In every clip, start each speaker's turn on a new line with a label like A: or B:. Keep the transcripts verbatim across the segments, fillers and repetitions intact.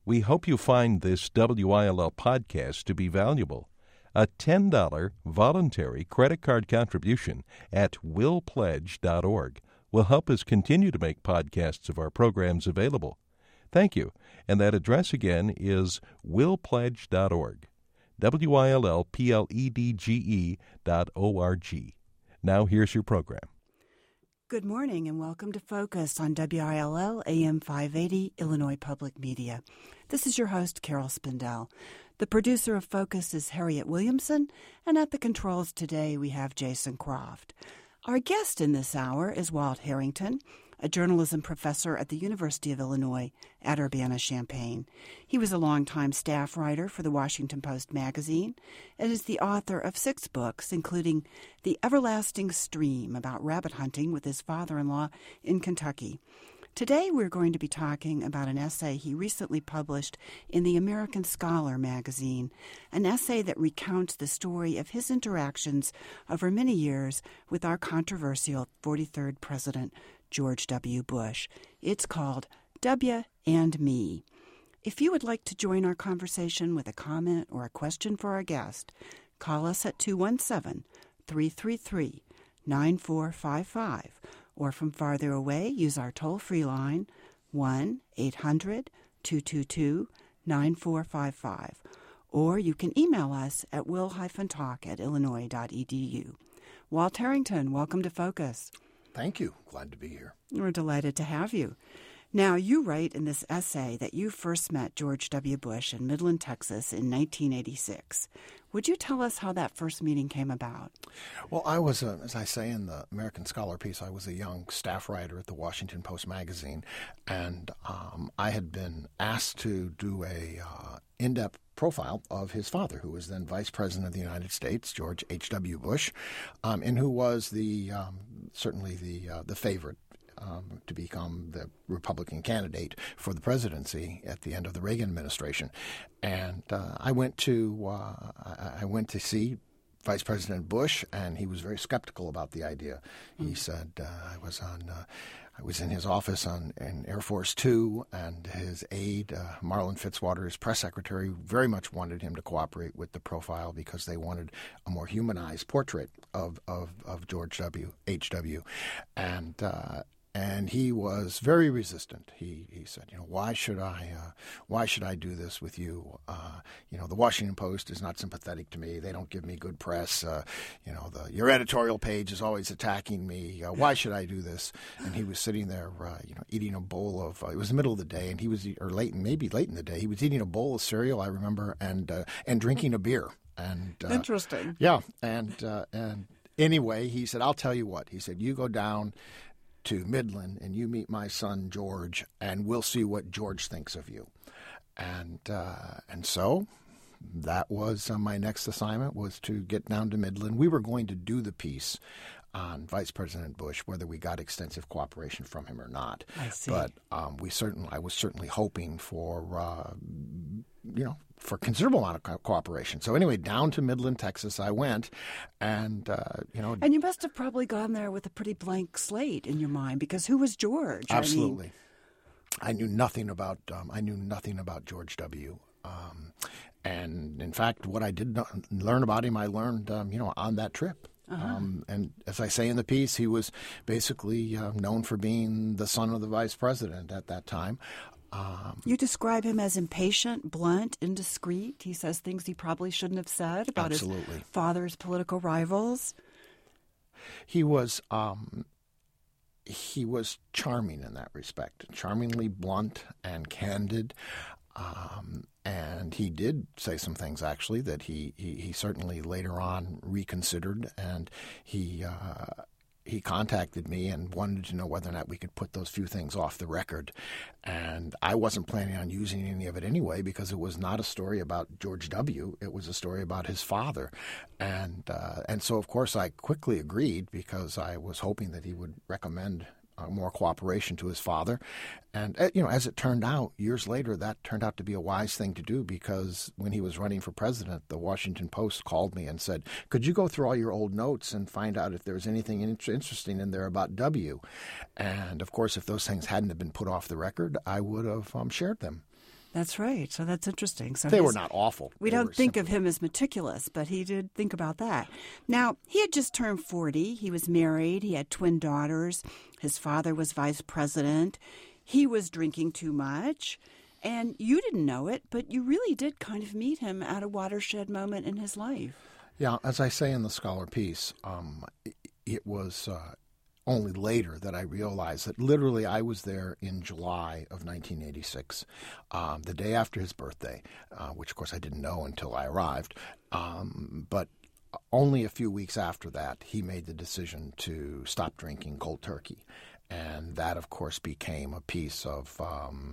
A: We hope you find this W I L L podcast to be valuable. A ten dollars voluntary credit card contribution at will pledge dot org will help us continue to make podcasts of our programs available. Thank you. And that address again is will pledge dot org. W I L L P L E D G E dot O R G. Now here's your program.
B: Good morning and welcome to Focus on W I L L A M five eighty, Illinois Public Media. This is your host, Carol Spindell. The producer of Focus is Harriet Williamson, and at the controls today we have Jason Croft. Our guest in this hour is Walt Harrington, a journalism professor at the University of Illinois at Urbana-Champaign. He was a longtime staff writer for the Washington Post magazine and is the author of six books, including The Everlasting Stream, about rabbit hunting with his father-in-law in Kentucky. Today we're going to be talking about an essay he recently published in the American Scholar magazine, an essay that recounts the story of his interactions over many years with our controversial forty-third president, George W. Bush. It's called W and Me. If you would like to join our conversation with a comment or a question for our guest, call us at two one seven, three three three, nine four five five, or from farther away, use our toll-free line, one eight hundred, two two two, nine four five five, or you can email us at will talk at illinois dot e d u. Walt Harrington, welcome to Focus.
C: Thank you. Glad to be here.
B: We're delighted to have you. Now, you write in this essay that you first met George W. Bush in Midland, Texas in nineteen eighty-six. Would you tell us how that first meeting came about?
C: Well, I was, a, as I say in the American Scholar piece, I was a young staff writer at the Washington Post magazine, and um, I had been asked to do a uh, in-depth profile of his father, who was then Vice President of the United States, George H W. Bush, um, and who was the um, certainly the uh, the favorite Um, to become the Republican candidate for the presidency at the end of the Reagan administration. And uh, I went to uh, I, I went to see Vice President Bush, and he was very skeptical about the idea. He said uh, I was on uh, I was in his office on in Air Force Two, and his aide uh, Marlin Fitzwater, his press secretary, very much wanted him to cooperate with the profile because they wanted a more humanized portrait of of, of George W. H W. And uh, And he was very resistant. He he said, you know, why should I uh, why should I do this with you? Uh, you know, the Washington Post is not sympathetic to me. They don't give me good press. Uh, you know, the, your editorial page is always attacking me. Uh, why should I do this? And he was sitting there, uh, you know, eating a bowl of. Uh, it was the middle of the day, and he was, or late, maybe late in the day, he was eating a bowl of cereal, I remember, and uh, and drinking a beer. And uh,
B: interesting.
C: Yeah, and uh, and anyway, he said, I'll tell you what. He said, you go down to Midland and you meet my son George, and we'll see what George thinks of you. And uh, and so that was uh, my next assignment, was to get down to Midland. We were going to do the piece on Vice President Bush, whether we got extensive cooperation from him or not.
B: I see.
C: But um, we certainly, I was certainly hoping for, uh, you know, for a considerable amount of co- cooperation. So anyway, down to Midland, Texas, I went, and uh, you know,
B: and you must have probably gone there with a pretty blank slate in your mind, because who was George?
C: Absolutely,
B: I, mean...
C: I knew nothing about. Um, I knew nothing about George W. Um, and in fact, what I did not learn about him, I learned, um, you know, on that trip. Uh-huh. Um, and as I say in the piece, he was basically uh, known for being the son of the vice president at that time. Um,
B: you describe him as impatient, blunt, indiscreet. He says things he probably shouldn't have said about
C: absolutely.
B: his father's political rivals.
C: He was um, he was charming in that respect, charmingly blunt and candid. Um, and he did say some things, actually, that he, he, he certainly later on reconsidered, and he uh, he contacted me and wanted to know whether or not we could put those few things off the record. And I wasn't planning on using any of it anyway, because it was not a story about George W. It was a story about his father. And, uh, and so, of course, I quickly agreed, because I was hoping that he would recommend Uh, more cooperation to his father. And, uh, you know, as it turned out, years later, that turned out to be a wise thing to do, because when he was running for president, the Washington Post called me and said, could you go through all your old notes and find out if there was anything in- interesting in there about W? And, of course, if those things hadn't have been put off the record, I would have um, shared them.
B: That's right. So that's interesting. So
C: they
B: his,
C: were not awful.
B: We
C: They
B: don't
C: were
B: think
C: simply-
B: of him as meticulous, but he did think about that. Now, he had just turned forty. He was married. He had twin daughters. His father was vice president. He was drinking too much. And you didn't know it, but you really did kind of meet him at a watershed moment in his life.
C: Yeah, as I say in the Scholar piece, um, it, it was uh, only later that I realized that literally I was there in July of nineteen eighty-six, um, the day after his birthday, uh, which of course I didn't know until I arrived. Um, but only a few weeks after that, he made the decision to stop drinking cold turkey. And that, of course, became a piece of... Um,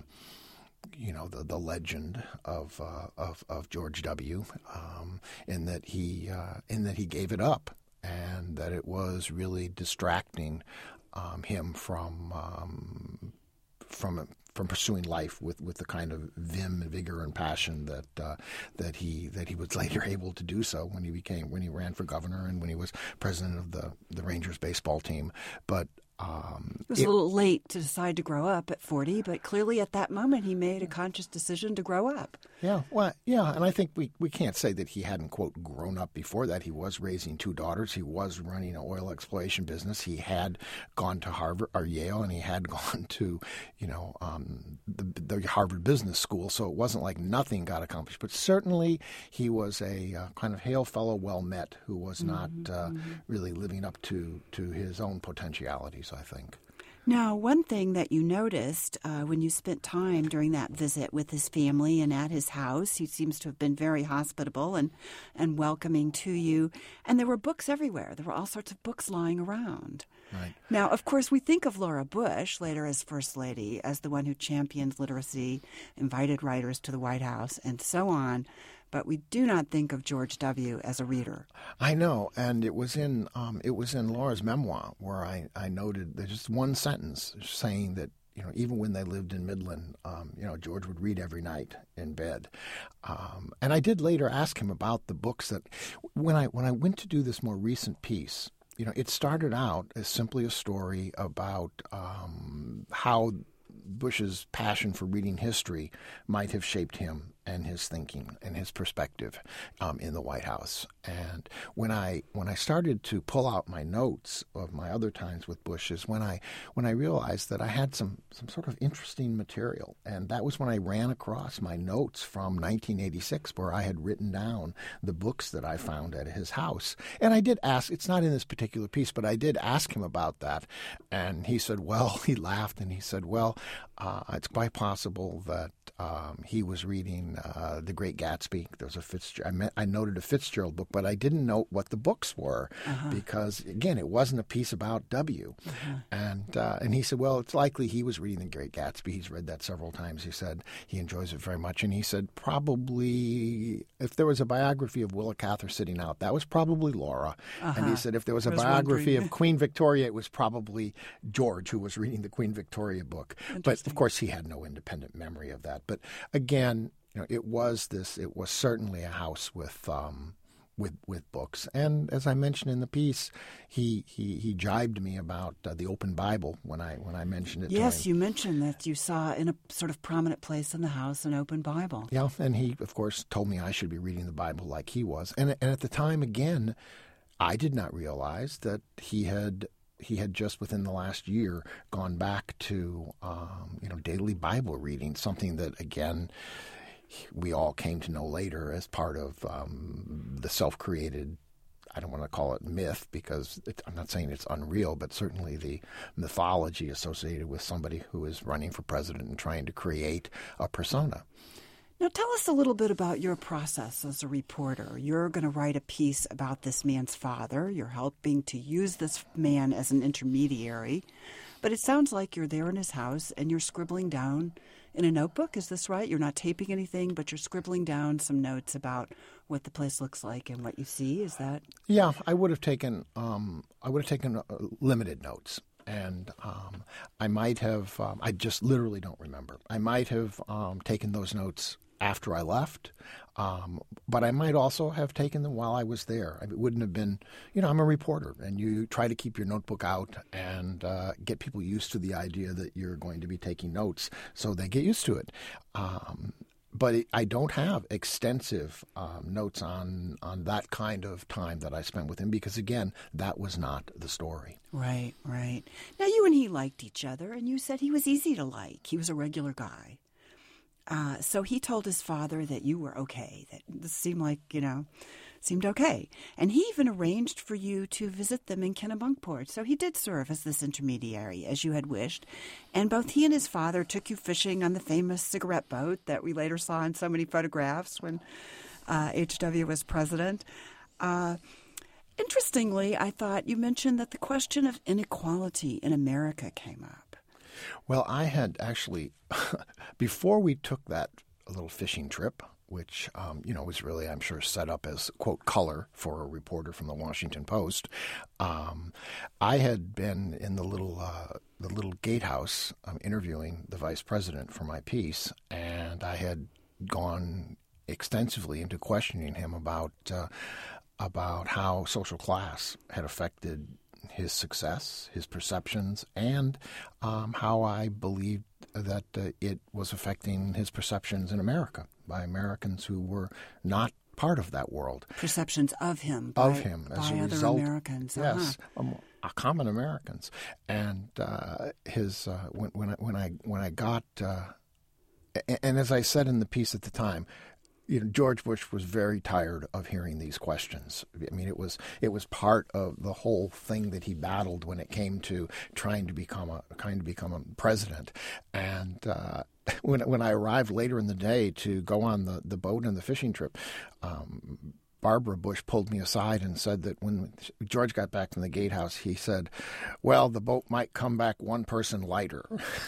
C: you know, the, the legend of, uh, of of George W. Um, in that he uh, in that he gave it up, and that it was really distracting um, him from um, from from pursuing life with, with the kind of vim and vigor and passion that uh, that he that he was later able to do so when he became when he ran for governor and when he was president of the the Rangers baseball team, but. Um,
B: it was it, a little late to decide to grow up at forty, but clearly at that moment he made a conscious decision to grow up.
C: Yeah, well, yeah, and I think we, we can't say that he hadn't, quote, grown up before that. He was raising two daughters. He was running an oil exploration business. He had gone to Harvard or Yale, and he had gone to, you know, um, the, the Harvard Business School. So it wasn't like nothing got accomplished. But certainly he was a uh, kind of hail fellow, well met, who was not
B: mm-hmm,
C: uh,
B: mm-hmm.
C: really living up to, to his own potentialities, I think.
B: Now, one thing that you noticed uh, when you spent time during that visit with his family and at his house, he seems to have been very hospitable and, and welcoming to you. And there were books everywhere. There were all sorts of books lying around.
C: Right.
B: Now, of course, we think of Laura Bush, later as First Lady, as the one who championed literacy, invited writers to the White House, and so on. But we do not think of George W. as a reader.
C: I know, and it was in um, it was in Laura's memoir where I, I noted there's just one sentence saying that, you know, even when they lived in Midland, um, you know, George would read every night in bed. Um, and I did later ask him about the books that when I when I went to do this more recent piece, you know, it started out as simply a story about um, how Bush's passion for reading history might have shaped him and his thinking and his perspective um, in the White House. And when I when I started to pull out my notes of my other times with Bush is when I when I realized that I had some some sort of interesting material. And that was when I ran across my notes from nineteen eighty-six, where I had written down the books that I found at his house. And I did ask, it's not in this particular piece, but I did ask him about that. And he said, well, he laughed and he said, well, uh, it's quite possible that um, he was reading uh, The Great Gatsby. There was a Fitzgerald. I, met, I noted a Fitzgerald book, but I didn't know what the books were uh-huh. because, again, it wasn't a piece about W. Uh-huh. And uh, and he said, well, it's likely he was reading The Great Gatsby. He's read that several times. He said he enjoys it very much. And he said probably if there was a biography of Willa Cather sitting out, that was probably Laura. Uh-huh. And he said if there was a was biography wondering. of Queen Victoria, it was probably George who was reading the Queen Victoria book. But, of course, he had no independent memory of that. But, again, you know, it was this. It was certainly a house with um, with with books. And as I mentioned in the piece, he he, he jibed me about uh, the open Bible when I when I mentioned it.
B: Yes,
C: to him.
B: You mentioned that you saw in a sort of prominent place in the house an open Bible.
C: Yeah, and he of course told me I should be reading the Bible like he was. And and at the time, again, I did not realize that he had. He had just within the last year gone back to, um, you know, daily Bible reading, something that, again, we all came to know later as part of um, the self-created, I don't want to call it myth because it, I'm not saying it's unreal, but certainly the mythology associated with somebody who is running for president and trying to create a persona.
B: Now, tell us a little bit about your process as a reporter. You're going to write a piece about this man's father. You're helping to use this man as an intermediary. But it sounds like you're there in his house and you're scribbling down in a notebook. Is this right? You're not taping anything, but you're scribbling down some notes about what the place looks like and what you see. Is that?
C: Yeah, I would have taken um, I would have taken uh, limited notes. And um, I might have, um, I just literally don't remember. I might have um, taken those notes after I left. Um, but I might also have taken them while I was there. It wouldn't have been, you know, I'm a reporter, and you try to keep your notebook out and uh, get people used to the idea that you're going to be taking notes so they get used to it. Um, but it, I don't have extensive um, notes on, on that kind of time that I spent with him because, again, that was not the story.
B: Right, right. Now, you and he liked each other, and you said he was easy to like. He was a regular guy. Uh, so he told his father that you were okay, that this seemed like, you know, seemed okay. And he even arranged for you to visit them in Kennebunkport. So he did serve as this intermediary, as you had wished. And both he and his father took you fishing on the famous cigarette boat that we later saw in so many photographs when uh, H W was president. Uh, interestingly, I thought you mentioned that the question of inequality in America came up.
C: Well, I had actually, before we took that little fishing trip, which, um, you know, was really, I'm sure, set up as, quote, color for a reporter from the Washington Post, um, I had been in the little uh, the little gatehouse um, interviewing the vice president for my piece, and I had gone extensively into questioning him about uh, about how social class had affected his success, his perceptions, and um, how I believed that uh, it was affecting his perceptions in America by Americans who were not part of that world.
B: Perceptions of him.
C: Of
B: by,
C: him as
B: by
C: a
B: other
C: result.
B: Americans.
C: Yes,
B: Uh-huh.
C: um, uh, common Americans. And uh, his uh, when, when, I, when, I, when I got, uh, and, and as I said in the piece at the time, you know, George Bush was very tired of hearing these questions. I mean, it was it was part of the whole thing that he battled when it came to trying to become a trying to become a president. And uh, when when I arrived later in the day to go on the, the boat and the fishing trip, um, Barbara Bush pulled me aside and said that when George got back from the gatehouse, he said, well, the boat might come back one person lighter,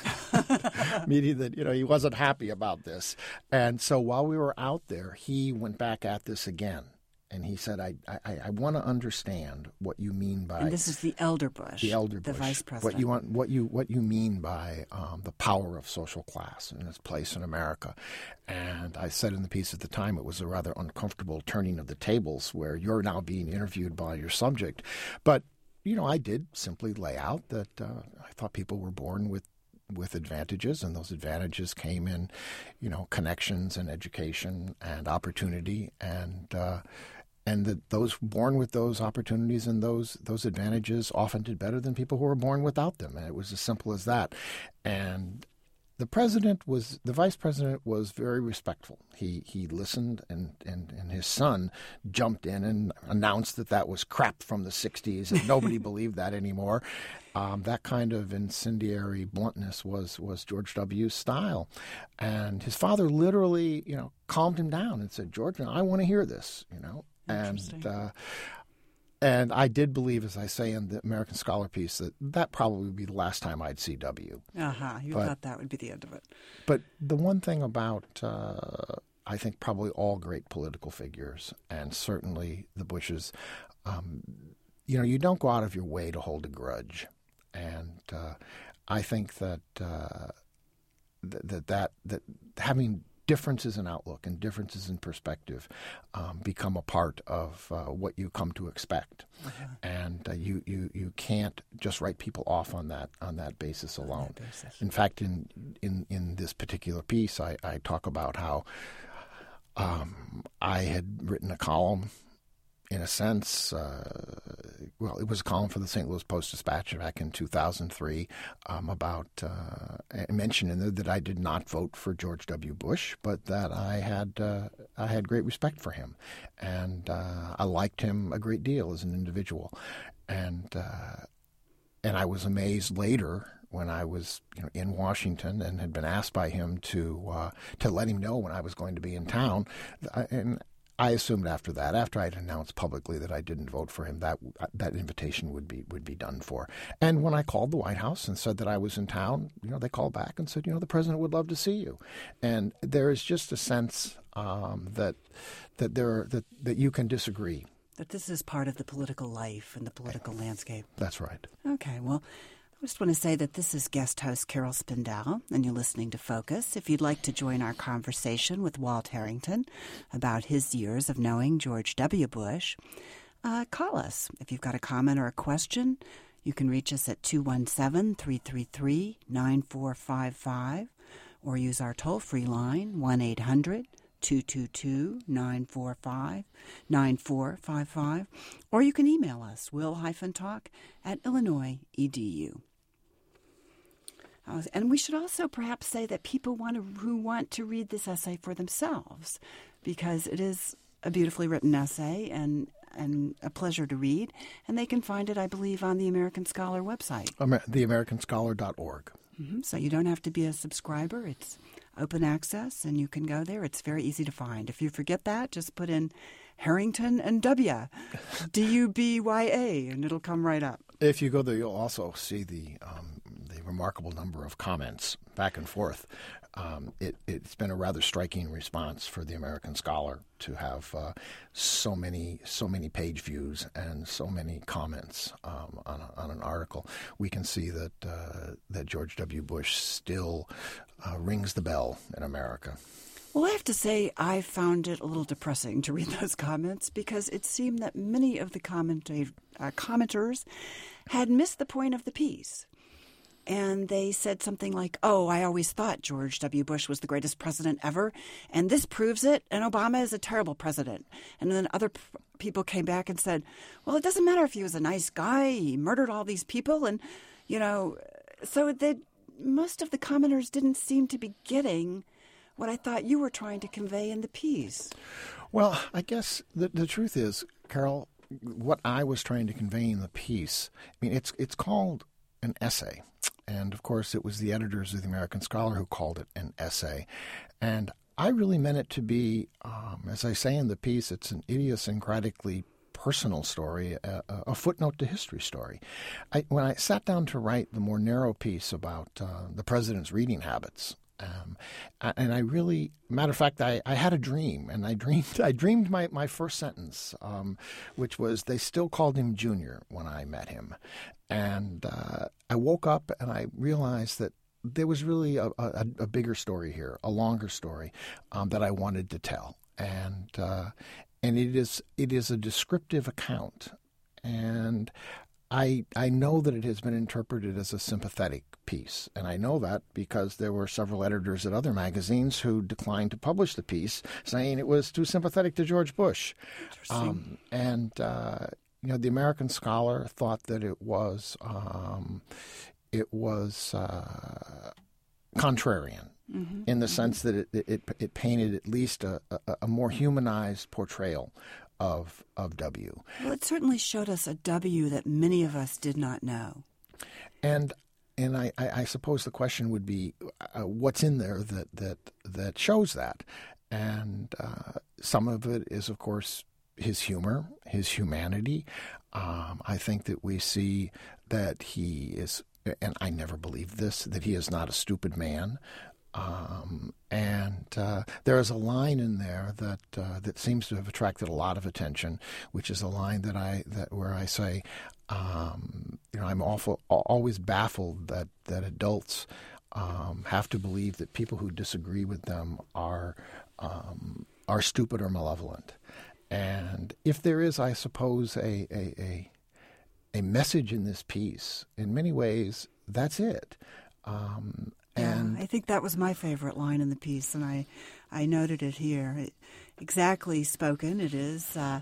C: meaning that, you know, he wasn't happy about this. And so while we were out there, he went back at this again. And he said, I I, I want to understand what you mean by...
B: And this is the elder Bush.
C: The elder
B: the
C: Bush.
B: vice president.
C: What you, want, what you, what you mean by um, the power of social class and its place in America. And I said in the piece at the time it was a rather uncomfortable turning of the tables where you're now being interviewed by your subject. But, you know, I did simply lay out that uh, I thought people were born with with advantages, and those advantages came in, you know, connections and education and opportunity, and uh, and that those born with those opportunities and those those advantages often did better than people who were born without them. And it was as simple as that. And the president was, the vice president was very respectful. He he listened, and, and, and his son jumped in and announced that that was crap from the sixties, and nobody believed that anymore. Um, that kind of incendiary bluntness was, was George W.'s style. And his father literally, you know, calmed him down and said, George, I want to hear this, you know. And uh, and I did believe, as I say in the American Scholar piece, that that probably would be the last time I'd see W.
B: Uh-huh. You
C: but,
B: thought that would be the end of it.
C: But the one thing about, uh, I think, probably all great political figures, and certainly the Bushes, um, you know, you don't go out of your way to hold a grudge. And uh, I think that, uh, th- that that that having differences in outlook and differences in perspective um, become a part of uh, what you come to expect, uh-huh. and uh, you, you you can't just write people off on that on that basis alone.
B: That basis.
C: In fact, in in in this particular piece, I, I talk about how um, I had written a column. In a sense, uh, well, it was a column for the Saint Louis Post-Dispatch back in two thousand three um, about, uh, I mentioned in there that I did not vote for George W. Bush, but that I had uh, I had great respect for him, and uh, I liked him a great deal as an individual, and uh, and I was amazed later when I was, you know, in Washington and had been asked by him to uh, to let him know when I was going to be in town, and I assumed after that, after I'd announced publicly that I didn't vote for him, that that invitation would be would be done for. And when I called the White House and said that I was in town, you know, they called back and said, you know, the president would love to see you. And there is just a sense um, that that there that that you can disagree.
B: That this is part of the political life and the political landscape.
C: That's right.
B: Okay, well, I just want to say that this is guest host Carol Spindell, and you're listening to Focus. If you'd like to join our conversation with Walt Harrington about his years of knowing George W. Bush, uh, call us. If you've got a comment or a question, you can reach us at two one seven, three three three, nine four five five or use our toll-free line, one eight hundred, two two two, nine four five, nine four five five, or you can email us, will-talk at illinois dot e d u. And we should also perhaps say that people want to, who want to read this essay for themselves, because it is a beautifully written essay and and a pleasure to read. And they can find it, I believe, on the American Scholar website.
C: Amer- the american scholar dot org.
B: Mm-hmm. So you don't have to be a subscriber. It's open access, and you can go there. It's very easy to find. If you forget that, just put in Harrington and W, D U B Y A, and it'll come right up.
C: If you go there, you'll also see the um, the remarkable number of comments back and forth. Um, it, it's been a rather striking response for the American Scholar to have uh, so many so many page views and so many comments um, on, a, on an article. We can see that uh, that George W. Bush still uh, rings the bell in America.
B: Well, I have to say I found it a little depressing to read those comments, because it seemed that many of the commenta- uh, commenters had missed the point of the piece. And they said something like, oh, I always thought George W. Bush was the greatest president ever, and this proves it, and Obama is a terrible president. And then other p- people came back and said, well, it doesn't matter if he was a nice guy, he murdered all these people, and, you know, so they, most of the commenters didn't seem to be getting what I thought you were trying to convey in the piece.
C: Well, I guess the, the truth is, Carol, what I was trying to convey in the piece, I mean, it's it's called an essay. And, of course, it was the editors of the American Scholar who called it an essay. And I really meant it to be, um, as I say in the piece, it's an idiosyncratically personal story, a, a footnote to history story. I, when I sat down to write the more narrow piece about uh, the president's reading habits, Um, and I really, matter of fact, I, I had a dream, and I dreamed I dreamed my, my first sentence, um, which was, they still called him Junior when I met him. And uh, I woke up and I realized that there was really a, a, a bigger story here, a longer story um, that I wanted to tell. And uh, and it is it is a descriptive account. And I I know that it has been interpreted as a sympathetic piece, and I know that because there were several editors at other magazines who declined to publish the piece, saying it was too sympathetic to George Bush. Um, and uh, you know, the American Scholar thought that it was um, it was uh, contrarian. Mm-hmm. In the mm-hmm. sense that it, it it painted at least a, a, a more humanized portrayal of of W.
B: Well, it certainly showed us a W that many of us did not know.
C: And and I, I, I suppose the question would be, uh, what's in there that that that shows that? And uh, some of it is, of course, his humor, his humanity. Um, I think that we see that he is, and I never believed this, that he is not a stupid man. Um, and uh, there is a line in there that uh, that seems to have attracted a lot of attention, which is a line that I that where I say, um, you know, I'm awful, always baffled that that adults um, have to believe that people who disagree with them are um, are stupid or malevolent. And if there is, I suppose, a a, a a message in this piece, in many ways, that's it. Um,
B: And yeah, I think that was my favorite line in the piece, and I, I noted it here. It, exactly spoken, it is. Uh,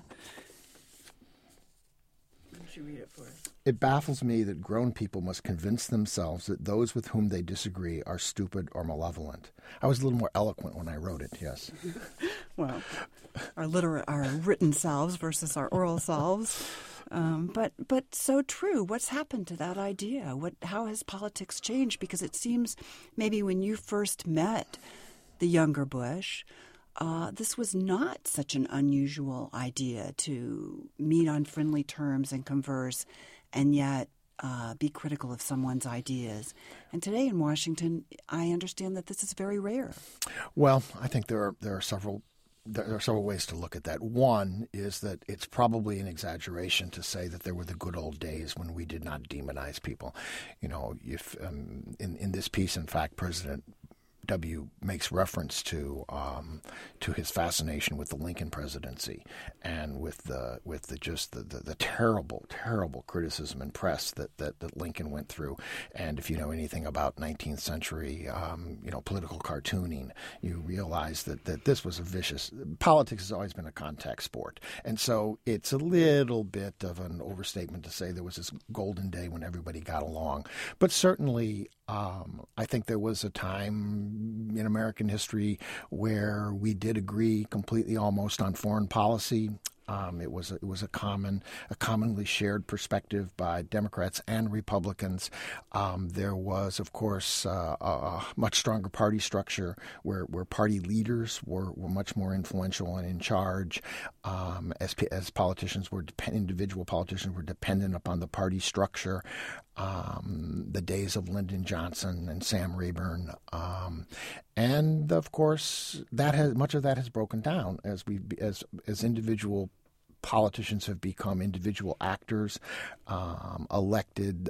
B: why don't you read it for us?
C: It baffles me that grown people must convince themselves that those with whom they disagree are stupid or malevolent. I was a little more eloquent when I wrote it, yes.
B: Well, our liter- our written selves versus our oral selves. Um, but but so true. What's happened to that idea? What how has politics changed? Because it seems maybe when you first met the younger Bush, uh, this was not such an unusual idea to meet on friendly terms and converse, and yet uh, be critical of someone's ideas. And today in Washington, I understand that this is very rare.
C: Well, I think there are there are several there are several ways to look at that. One is that it's probably an exaggeration to say that there were the good old days when we did not demonize people. You know, if um, in in this piece, in fact, President W. makes reference to um, to his fascination with the Lincoln presidency and with the with the just the, the, the terrible terrible criticism and press that, that, that Lincoln went through. And if you know anything about nineteenth century um, you know political cartooning, you realize that, that this was a vicious politics has always been a contact sport, and so it's a little bit of an overstatement to say there was this golden day when everybody got along. But certainly um, I think there was a time in American history where we did agree completely almost on foreign policy. Um, it was a, it was a common a commonly shared perspective by Democrats and Republicans. Um, there was, of course, uh, a, a much stronger party structure where, where party leaders were, were much more influential and in charge. Um, as as politicians were depend, individual politicians were dependent upon the party structure. Um, the days of Lyndon Johnson and Sam Rayburn, um, and of course, that has much of that has broken down as we as as individual politicians have become individual actors, um, elected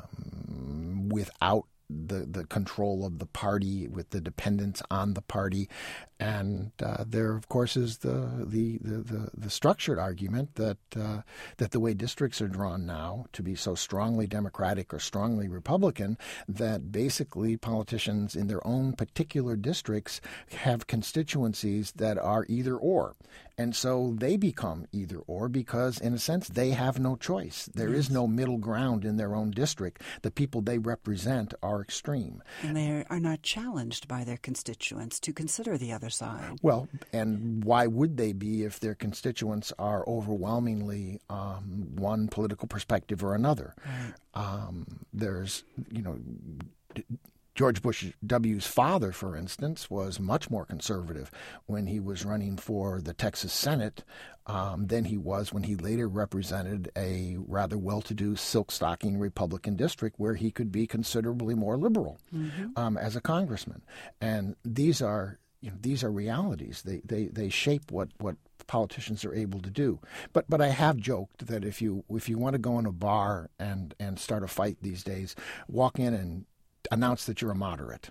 C: um, without the the control of the party, with the dependence on the party. And uh, there, of course, is the the, the, the, the structured argument that uh, that the way districts are drawn now to be so strongly Democratic or strongly Republican that basically politicians in their own particular districts have constituencies that are either or. And so they become either or because, in a sense, they have no choice. There yes. is no middle ground in their own district. The people they represent are extreme.
B: And they are not challenged by their constituents to consider the other side.
C: Well, and why would they be if their constituents are overwhelmingly um, one political perspective or another?
B: Right.
C: Um, there's, you know... George Bush W's father, for instance, was much more conservative when he was running for the Texas Senate um, than he was when he later represented a rather well-to-do silk-stocking Republican district where he could be considerably more liberal mm-hmm. um, as a congressman. And these are, you know, these are realities. They they they shape what what politicians are able to do. But but I have joked that if you if you want to go in a bar and and start a fight these days, walk in and announce that you're a moderate.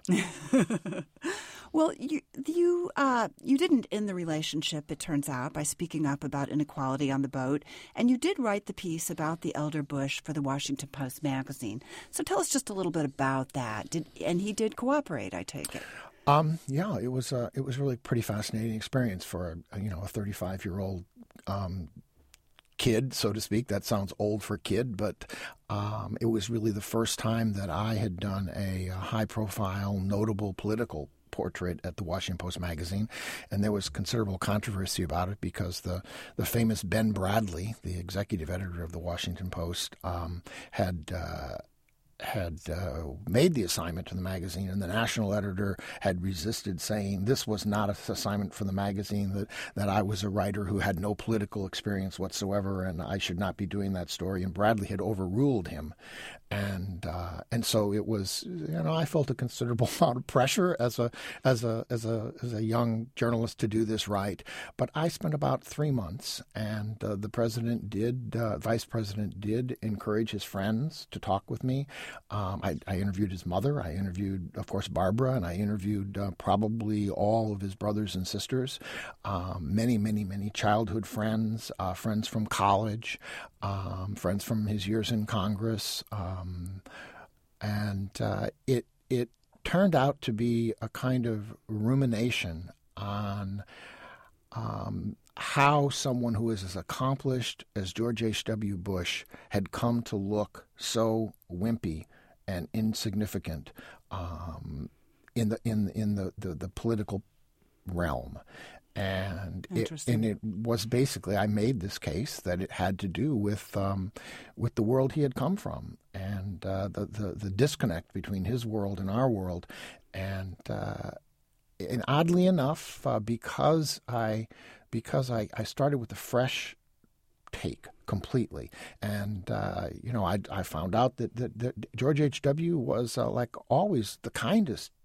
B: Well, you you uh, you didn't end the relationship, it turns out, by speaking up about inequality on the boat, and you did write the piece about the elder Bush for the Washington Post magazine. So tell us just a little bit about that. Did and he did cooperate, I take it.
C: Um, yeah, it was uh, it was really a pretty fascinating experience for a, you know a thirty-five year old um, kid, so to speak. That sounds old for kid, but um, it was really the first time that I had done a, a high-profile, notable political portrait at the Washington Post magazine, and there was considerable controversy about it because the, the famous Ben Bradley, the executive editor of the Washington Post, um, had uh, had uh, made the assignment to the magazine, and the national editor had resisted, saying this was not an assignment for the magazine, that, that I was a writer who had no political experience whatsoever, and I should not be doing that story. And Bradley had overruled him. And uh, and so it was, you know, I felt a considerable amount of pressure as a as a as a as a young journalist to do this right. But I spent about three months, and uh, the president did, uh, vice president did encourage his friends to talk with me. Um, I, I interviewed his mother. I interviewed, of course, Barbara, and I interviewed uh, probably all of his brothers and sisters, um, many, many, many childhood friends, uh, friends from college, um, friends from his years in Congress. Um, and uh, it it turned out to be a kind of rumination on um, how someone who is as accomplished as George H W. Bush had come to look so wimpy and insignificant um, in the in in the, the, the political realm. And it, and it was basically, I made this case that it had to do with um, with the world he had come from, and uh, the, the the disconnect between his world and our world. And uh, and oddly enough, uh, because I because I, I started with a fresh take completely, and uh, you know, I I found out that, that, that George H W was uh, like always the kindest,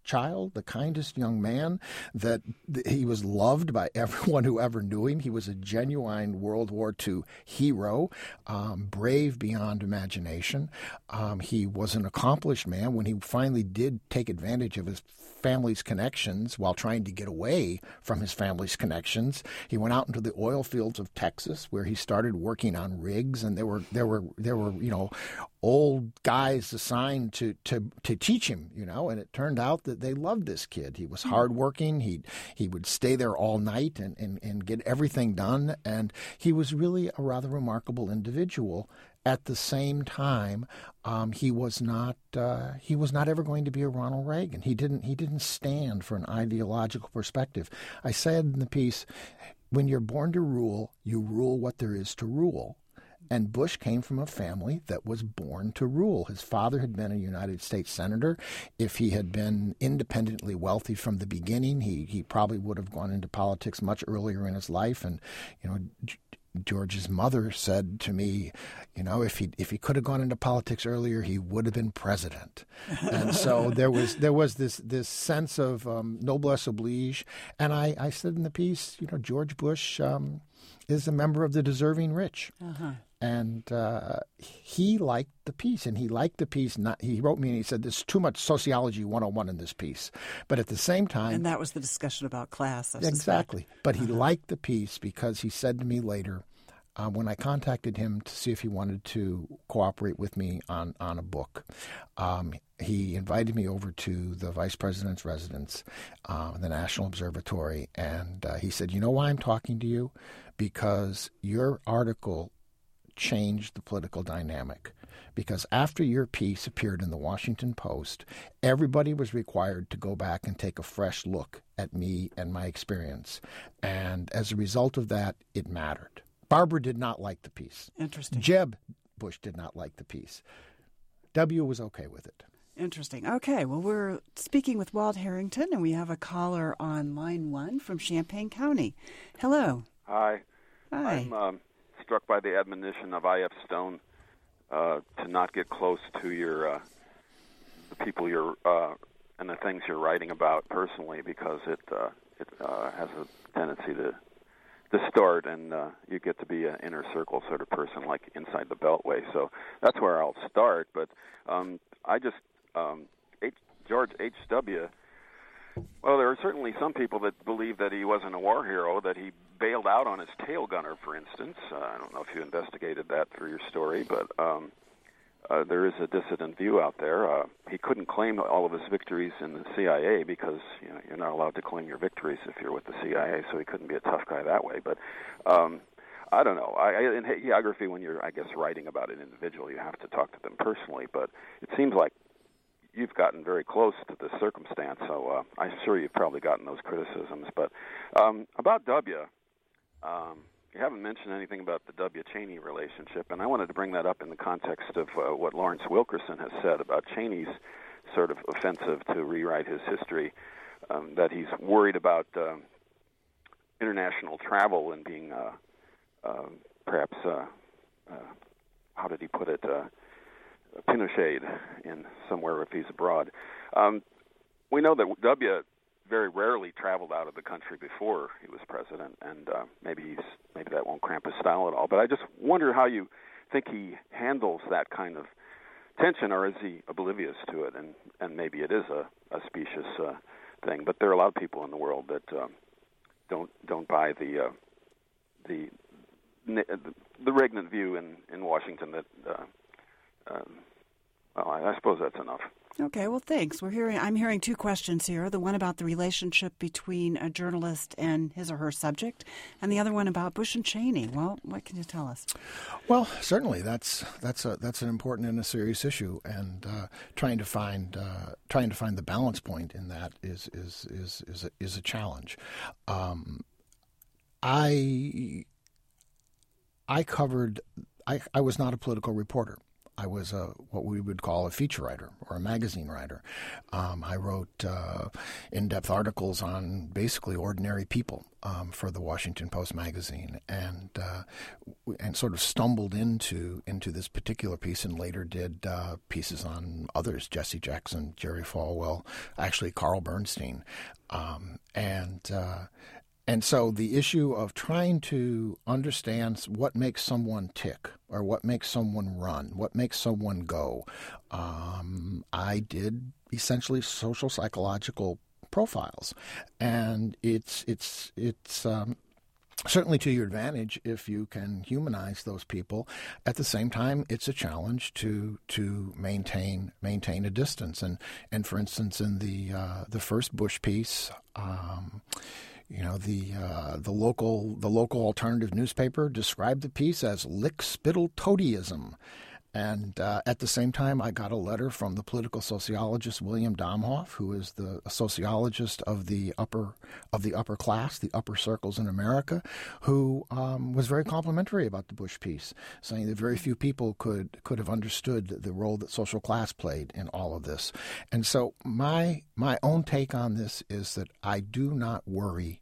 C: child, the kindest young man, that he was loved by everyone who ever knew him. He was a genuine World War Two hero, um, brave beyond imagination. Um, he was an accomplished man. When he finally did take advantage of his family's connections while trying to get away from his family's connections, he went out into the oil fields of Texas, where he started working on rigs, and there were there were there were you know old guys assigned to to to teach him, you know, and it turned out that they loved this kid. He was hardworking. He he would stay there all night and, and, and get everything done, and he was really a rather remarkable individual. At the same time, um, he was not uh, he was not ever going to be a Ronald Reagan. He didn't he didn't stand for an ideological perspective. I said in the piece, when you're born to rule, you rule what there is to rule. And Bush came from a family that was born to rule. His father had been a United States senator. If he had been independently wealthy from the beginning, he he probably would have gone into politics much earlier in his life. And, you know, George's mother said to me, you know, if he if he could have gone into politics earlier, he would have been president. And so there was there was this this sense of um, noblesse oblige. And I, I said in the piece, you know, George Bush um, is a member of the deserving rich. Uh-huh. And uh, he liked the piece, and he liked the piece. Not, he wrote me and he said, "There's too much sociology one oh one in this piece." But at the same time,
B: and that was the discussion about class. I
C: exactly.
B: Suspect.
C: But he
B: uh-huh.
C: liked the piece because he said to me later, uh, when I contacted him to see if he wanted to cooperate with me on on a book, um, he invited me over to the vice president's residence, uh, the National Observatory, and uh, he said, "You know why I'm talking to you? Because your article changed the political dynamic. Because after your piece appeared in the Washington Post, everybody was required to go back and take a fresh look at me and my experience. And as a result of that, it mattered." Barbara did not like the piece.
B: Interesting.
C: Jeb Bush did not like the piece. W was okay with it.
B: Interesting. Okay, well, we're speaking with Walt Harrington, and we have a caller on line one from Champaign County. Hello.
D: Hi.
B: Hi.
D: I'm um, struck by the admonition of I F Stone uh, to not get close to your uh, the people you're uh, and the things you're writing about personally, because it uh, it uh, has a tendency to distort, and uh, you get to be an inner circle sort of person, like inside the Beltway. So that's where I'll start. But um, I just um, H, George H W Well, there are certainly some people that believe that he wasn't a war hero, that he bailed out on his tail gunner, for instance. Uh, I don't know if you investigated that for your story, but um, uh, there is a dissident view out there. Uh, he couldn't claim all of his victories in the C I A because you know, you're not allowed to claim your victories if you're with the C I A, so he couldn't be a tough guy that way. But um, I don't know. I, in hagiography, when you're, I guess, writing about an individual, you have to talk to them personally, but it seems like you've gotten very close to this circumstance, so uh, I'm sure you've probably gotten those criticisms. But um, about W, um, you haven't mentioned anything about the W. Cheney relationship, and I wanted to bring that up in the context of uh, what Lawrence Wilkerson has said about Cheney's sort of offensive to rewrite his history, um, that he's worried about uh, international travel and being uh, uh, perhaps, uh, uh, how did he put it, uh, Pinochet in somewhere if he's abroad. Um, we know that W very rarely traveled out of the country before he was president, and uh, maybe he's maybe that won't cramp his style at all. But I just wonder how you think he handles that kind of tension, or is he oblivious to it? And, and maybe it is a, a specious uh, thing. But there are a lot of people in the world that um, don't don't buy the uh, the the regnant view in, in Washington that. Uh, Um, well, I, I suppose that's enough.
B: Okay, well, thanks. We're hearing. I'm hearing two questions here. The one about the relationship between a journalist and his or her subject, and the other one about Bush and Cheney. Well, what can you tell us?
C: Well, certainly that's that's a that's an important and a serious issue, and uh, trying to find uh, trying to find the balance point in that is is is is a, is a challenge. Um, I I covered. I, I was not a political reporter. I was a what we would call a feature writer or a magazine writer. Um, I wrote uh, in-depth articles on basically ordinary people um, for the Washington Post magazine, and uh, and sort of stumbled into into this particular piece, and later did uh, pieces on others: Jesse Jackson, Jerry Falwell, actually Carl Bernstein, um, and. Uh, And so the issue of trying to understand what makes someone tick or what makes someone run, what makes someone go, um, I did essentially social psychological profiles. And it's it's it's um, certainly to your advantage if you can humanize those people. At the same time, it's a challenge to to maintain maintain a distance. And and for instance, in the uh, the first Bush piece, um, You know, the uh, the local the local alternative newspaper described the piece as lick-spittle toadyism. And uh, at the same time, I got a letter from the political sociologist William Domhoff, who is the a sociologist of the upper of the upper class, the upper circles in America, who um, was very complimentary about the Bush piece, saying that very few people could could have understood the role that social class played in all of this. And so my my own take on this is that I do not worry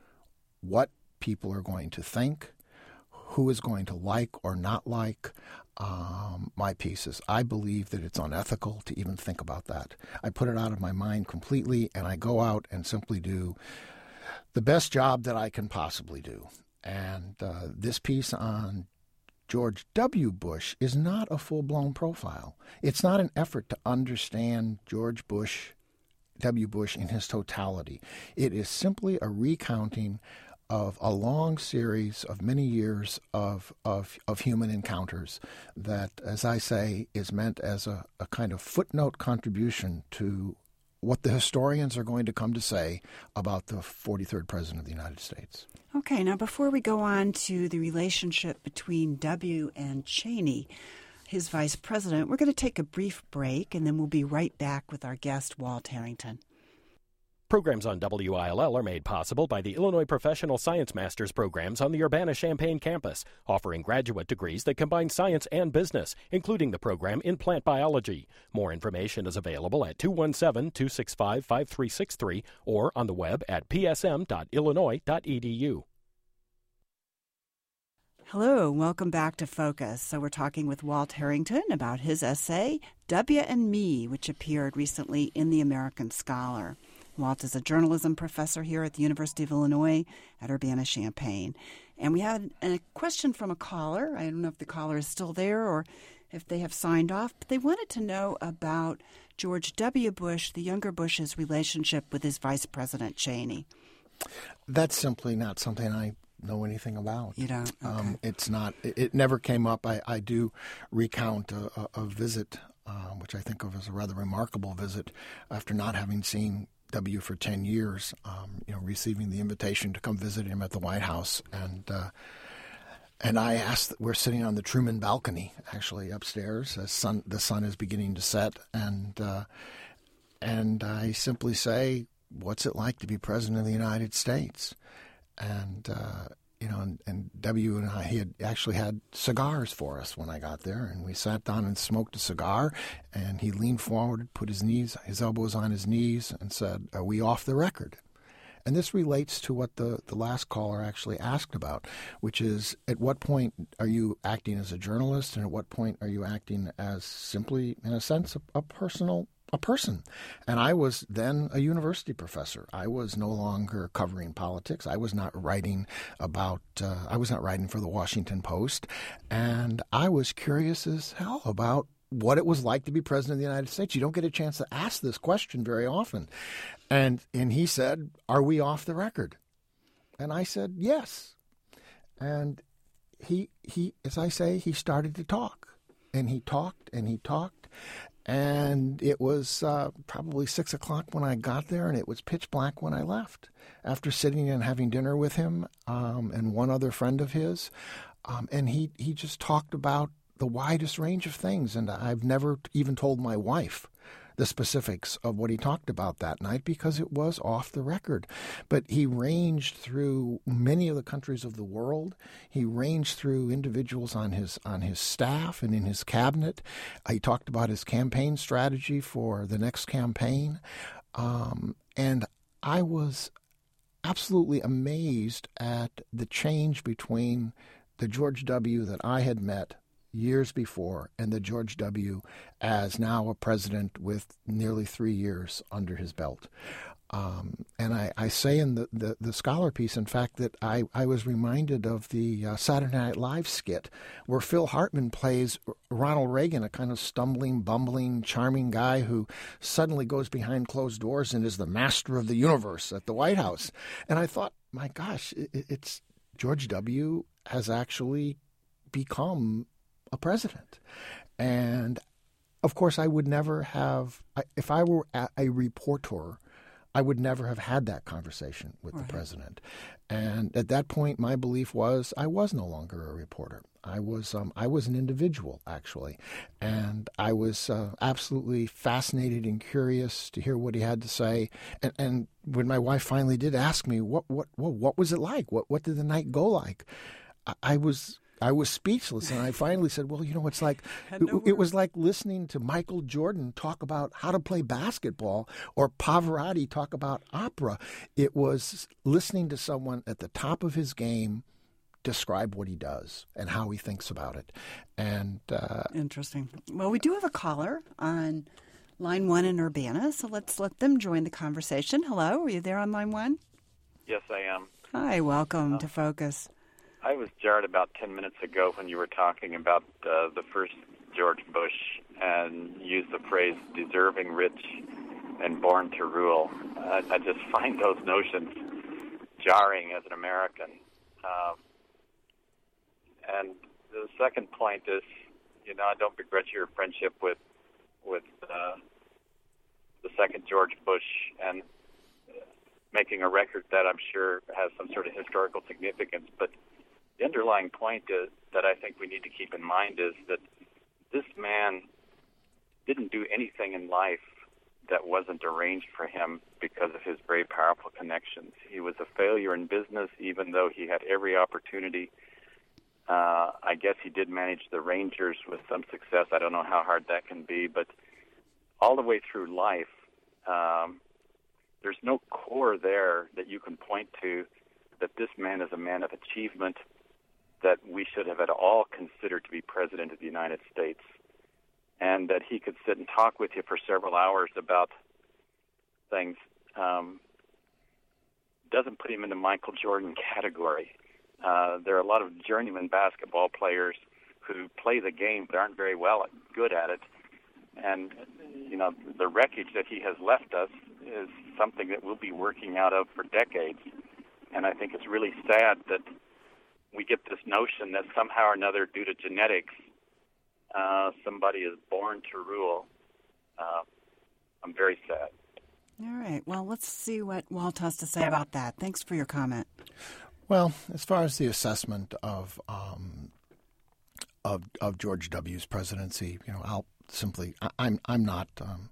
C: what people are going to think, who is going to like or not like um, my pieces. I believe that it's unethical to even think about that. I put it out of my mind completely, and I go out and simply do the best job that I can possibly do. And uh, this piece on George W. Bush is not a full-blown profile. It's not an effort to understand George Bush, W. Bush in his totality. It is simply a recounting of a long series of many years of, of of human encounters that, as I say, is meant as a, a kind of footnote contribution to what the historians are going to come to say about the forty-third President of the United States.
B: Okay, now before we go on to the relationship between W and Cheney, his vice president, we're going to take a brief break, and then we'll be right back with our guest, Walt Harrington.
E: Programs on W I L L are made possible by the Illinois Professional Science Masters programs on the Urbana-Champaign campus, offering graduate degrees that combine science and business, including the program in plant biology. More information is available at two one seven, two six five, five three six three or on the web at p s m dot illinois dot e d u.
B: Hello, welcome back to Focus. So we're talking with Walt Harrington about his essay, W and Me, which appeared recently in the American Scholar. Walt is a journalism professor here at the University of Illinois at Urbana-Champaign. And we had a question from a caller. I don't know if the caller is still there or if they have signed off, but they wanted to know about George W. Bush, the younger Bush's relationship with his vice president, Cheney.
C: That's simply not something I know anything about.
B: You don't? Okay.
C: Um, it's not. It, it never came up. I, I do recount a, a, a visit, uh, which I think of as a rather remarkable visit, after not having seen W for ten years, um, you know, receiving the invitation to come visit him at the White House. And uh, and I asked, we're sitting on the Truman balcony, actually, upstairs, as sun, the sun is beginning to set. And, uh, and I simply say, what's it like to be president of the United States? And, uh, you know, and, and W and I, he had actually had cigars for us when I got there, and we sat down and smoked a cigar, and he leaned forward, put his knees, his elbows on his knees, and said, "Are we off the record?" And this relates to what the, the last caller actually asked about, which is, at what point are you acting as a journalist, and at what point are you acting as simply, in a sense, a, a personal a person? And I was then a university professor. I was no longer covering politics. I was not writing about, uh, I was not writing for the Washington Post. And I was curious as hell about what it was like to be president of the United States. You don't get a chance to ask this question very often. And and he said, "Are we off the record?" And I said, "Yes." And he, he, as I say, he started to talk. And he talked and he talked. And it was uh, probably six o'clock when I got there, and it was pitch black when I left. After sitting and having dinner with him um, and one other friend of his, um, and he, he just talked about the widest range of things. And I've never even told my wife the specifics of what he talked about that night because it was off the record. But he ranged through many of the countries of the world. He ranged through individuals on his on his staff and in his cabinet. He talked about his campaign strategy for the next campaign. Um, and I was absolutely amazed at the change between the George W. that I had met years before and the George W. as now a president with nearly three years under his belt. Um, and I, I say in the, the, the scholar piece, in fact, that I, I was reminded of the uh, Saturday Night Live skit where Phil Hartman plays Ronald Reagan, a kind of stumbling, bumbling, charming guy who suddenly goes behind closed doors and is the master of the universe at the White House. And I thought, my gosh, it, it's George W. has actually become a president. And, of course, I would never have, if I were a reporter, I would never have had that conversation with right. the president. And at that point, my belief was I was no longer a reporter. I was um, I was an individual, actually. And I was uh, absolutely fascinated and curious to hear what he had to say. And, and when my wife finally did ask me, what what what, what was it like? What what did the night go like? I, I was... I was speechless, and I finally said, well, you know, it's like it, it was like listening to Michael Jordan talk about how to play basketball or Pavarotti talk about opera. It was listening to someone at the top of his game describe what he does and how he thinks about it. And uh,
B: Interesting. Well, we do have a caller on line one in Urbana, so let's let them join the conversation. Hello, are you there on line one?
F: Yes, I am.
B: Hi, welcome
F: uh,
B: to Focus.
F: I was jarred about ten minutes ago when you were talking about uh, the first George Bush and used the phrase deserving, rich, and born to rule. Uh, I just find those notions jarring as an American. Uh, and the second point is, you know, I don't begrudge your friendship with with uh, the second George Bush and making a record that I'm sure has some sort of historical significance, but the underlying point is, that I think we need to keep in mind is that this man didn't do anything in life that wasn't arranged for him because of his very powerful connections. He was a failure in business, even though he had every opportunity. Uh, I guess he did manage the Rangers with some success. I don't know how hard that can be, but all the way through life, um, there's no core there that you can point to that this man is a man of achievement that we should have at all considered to be president of the United States, and that he could sit and talk with you for several hours about things, um, doesn't put him in the Michael Jordan category. Uh, there are a lot of journeyman basketball players who play the game but aren't very well at, good at it. And, you know, the wreckage that he has left us is something that we'll be working out of for decades. And I think it's really sad that we get this notion that somehow or another, due to genetics, uh, somebody is born to rule. Uh, I'm very sad.
B: All right. Well, let's see what Walt has to say about that. Thanks for your comment.
C: Well, as far as the assessment of um, of, of George W.'s presidency, you know, I'll simply I, I'm I'm not um,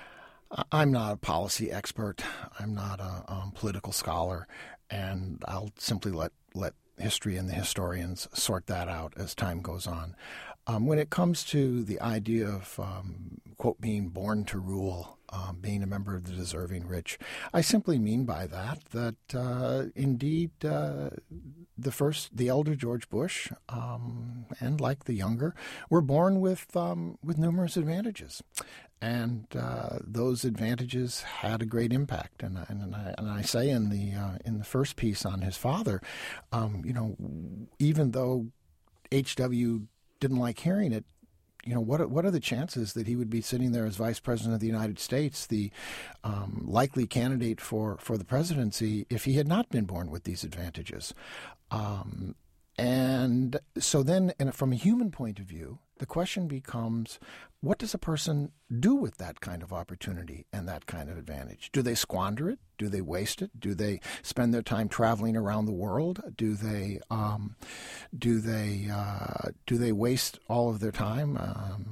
C: I'm not a policy expert. I'm not a um, political scholar, and I'll simply let let history and the historians sort that out as time goes on. Um, when it comes to the idea of, um, quote, being born to rule, um, being a member of the deserving rich, I simply mean by that that uh, indeed uh, the first, the elder George Bush, um, and like the younger, were born with um, with numerous advantages. And uh, those advantages had a great impact, and and I, and I say in the uh, in the first piece on his father, um, you know, even though H W didn't like hearing it, you know, what what are the chances that he would be sitting there as Vice President of the United States, the um, likely candidate for, for the presidency, if he had not been born with these advantages? Um, and so then, and from a human point of view, the question becomes, what does a person do with that kind of opportunity and that kind of advantage? Do they squander it? Do they waste it? Do they spend their time traveling around the world? Do they um, do they uh, do they waste all of their time um,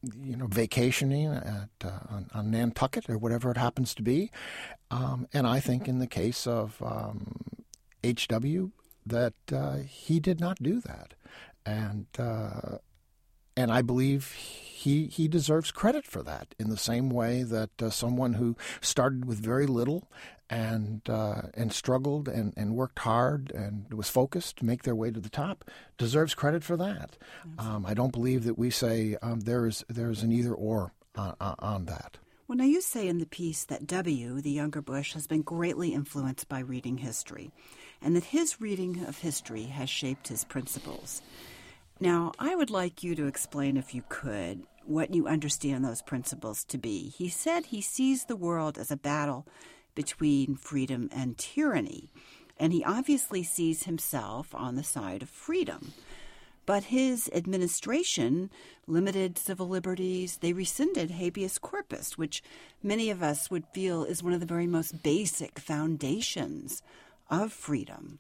C: you know, vacationing at uh, on, on Nantucket or whatever it happens to be. Um, and I think in the case of um, H W that uh, he did not do that. And uh, and I believe he he deserves credit for that in the same way that uh, someone who started with very little and uh, and struggled and, and worked hard and was focused to make their way to the top deserves credit for that. Um, I don't believe that we say um, there is there is an either or on, on that.
B: Well, now you say in the piece that W., the younger Bush, has been greatly influenced by reading history, and that his reading of history has shaped his principles. Now, I would like you to explain, if you could, what you understand those principles to be. He said he sees the world as a battle between freedom and tyranny, and he obviously sees himself on the side of freedom. But his administration limited civil liberties. They rescinded habeas corpus, which many of us would feel is one of the very most basic foundations of freedom.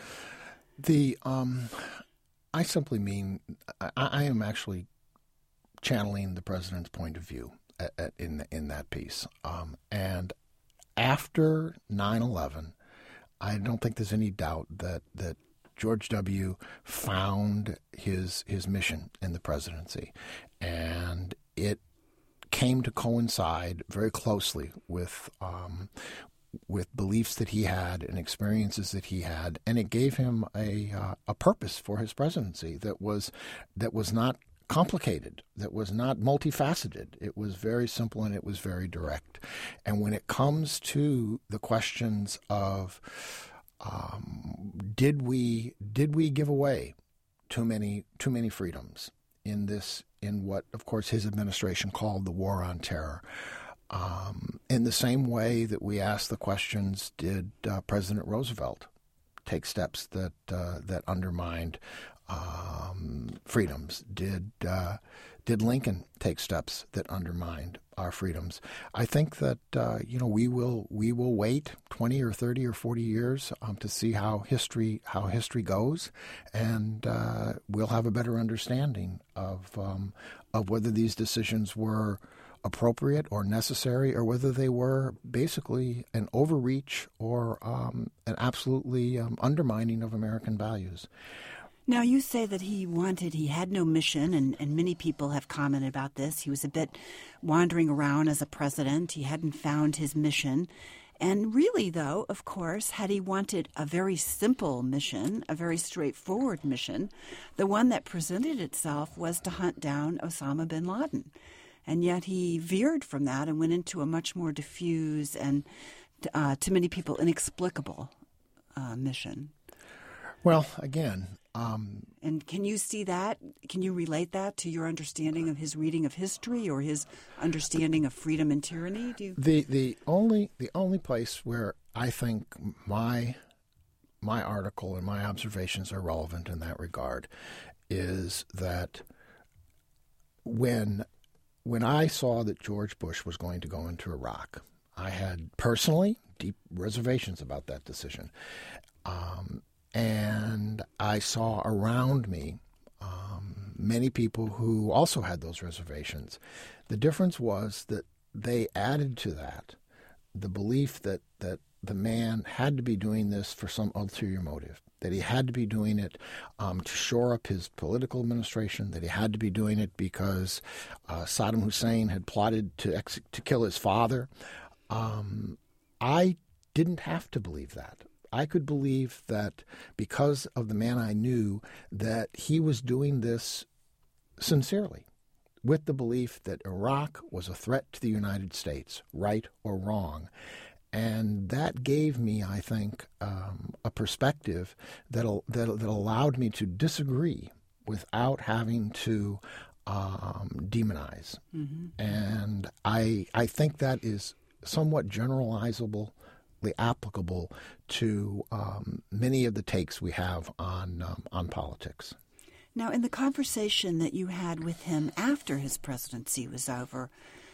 C: The um, I simply mean I, I am actually channeling the president's point of view at, at, in in that piece. Um, and after nine eleven, I don't think there's any doubt that that. George W. found his his mission in the presidency, and it came to coincide very closely with um, with beliefs that he had and experiences that he had, and it gave him a uh, a purpose for his presidency that was that was not complicated, that was not multifaceted. It was very simple and it was very direct. And when it comes to the questions of Um, did we did we give away too many too many freedoms in this in what of course his administration called the war on terror? Um, in the same way that we asked the questions, did uh, President Roosevelt take steps that uh, that undermined um, freedoms? Did uh, did Lincoln take steps that undermined our freedoms? I think that uh, you know we will we will wait twenty or thirty or forty years um, to see how history how history goes, and uh, we'll have a better understanding of um, of whether these decisions were appropriate or necessary, or whether they were basically an overreach or um, an absolutely um, undermining of American values.
B: Now, you say that he wanted, he had no mission, and, and many people have commented about this. He was a bit wandering around as a president. He hadn't found his mission. And really, though, of course, had he wanted a very simple mission, a very straightforward mission, the one that presented itself was to hunt down Osama bin Laden. And yet he veered from that and went into a much more diffuse and, uh, to many people, inexplicable uh, mission.
C: Well, again... Um,
B: and can you see that? Can you relate that to your understanding of his reading of history or his understanding of freedom and tyranny? Do you...
C: The the only the only place where I think my my article and my observations are relevant in that regard is that when when I saw that George Bush was going to go into Iraq, I had personally deep reservations about that decision. Um, And I saw around me um, many people who also had those reservations. The difference was that they added to that the belief that, that the man had to be doing this for some ulterior motive, that he had to be doing it um, to shore up his political administration, that he had to be doing it because uh, Saddam Hussein had plotted to ex- to kill his father. Um, I didn't have to believe that. I could believe that because of the man I knew, that he was doing this sincerely, with the belief that Iraq was a threat to the United States, right or wrong. And that gave me, I think, um, a perspective that, that that allowed me to disagree without having to um, demonize. Mm-hmm. And I I think that is somewhat generalizable, applicable to um, many of the takes we have on um, on politics.
B: Now, in the conversation that you had with him after his presidency was over,